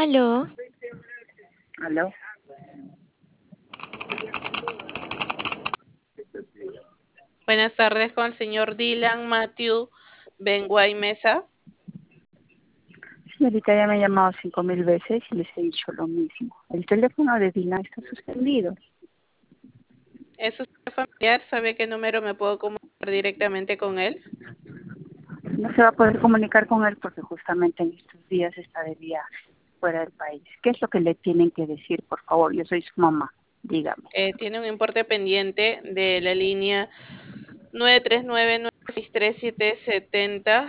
Aló, ¿Aló? Buenas tardes con el señor Dylan Matthew Benguay Mesa. Señorita, ya me he llamado 5.000 veces y les he dicho lo mismo. El teléfono de Dylan está suspendido. ¿Es usted familiar? ¿Sabe qué número me puedo comunicar directamente con él? No se va a poder comunicar con él porque justamente en estos días está de viaje fuera del país. ¿Qué es lo que le tienen que decir, por favor? Yo soy su mamá. Dígame. Tiene un importe pendiente de la línea 939-963-770